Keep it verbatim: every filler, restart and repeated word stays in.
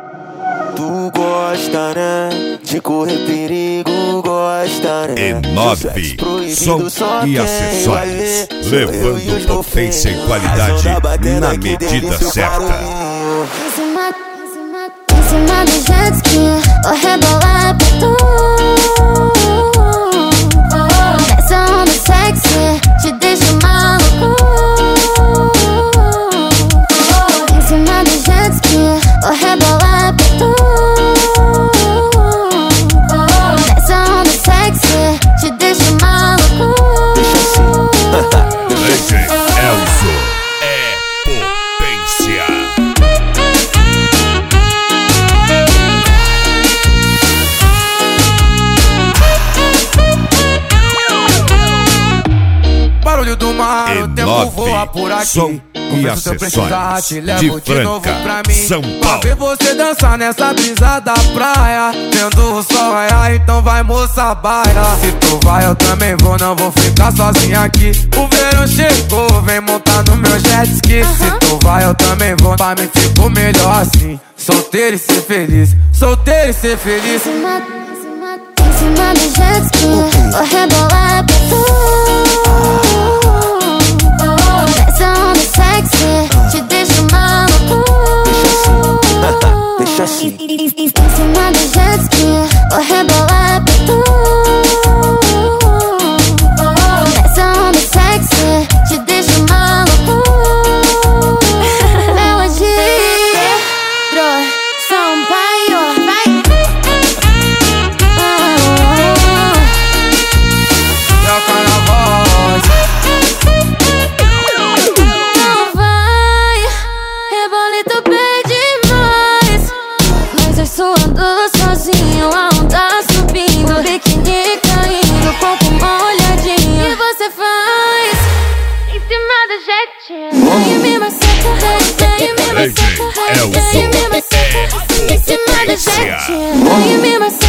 Tu gosta, né? De correr perigo, gosta, né? E nove, som e acessórios, levando potência e qualidade na medida certa. Em cima, em cima, em cima do jet ski, vou rebolar pra tu. Essa onda sexy te deixa maluco. Em cima do jet ski, vou rebolar pra tu. Essa onda sexy te deixa maluco. D J Elzo é potência. Barulho do mar, o tempo voa por aqui. Som e acessórios de Franca, São Paulo. Pra ver você dançar nessa brisa da praia, vendo o sol raiar, então vai moça baia. Se tu vai eu também vou, não vou ficar sozinho aqui. O verão chegou, vem montar no meu jet ski. Se tu vai eu também vou, pra mim ficou melhor assim. Solteiro e ser feliz, solteiro e ser feliz. Em cima, em cima, em cima do jet ski, vou rebolar pra tu. Essa onda sexy te deixa maluco. Deixa assim. Em cima do jet ski, vou rebolar pra tu. Essa onda sexy te deixa maluco. Melodia, Sampaio, vai. Troca na voz. Não vai, rebolito pede mais. Mas eu suando sozinho, a onda subindo, biquíni caindo, corpo molhadinho. E você faz em cima do jet. E me maceta, e me maceta, e me maceta em cima do jet. E me maceta.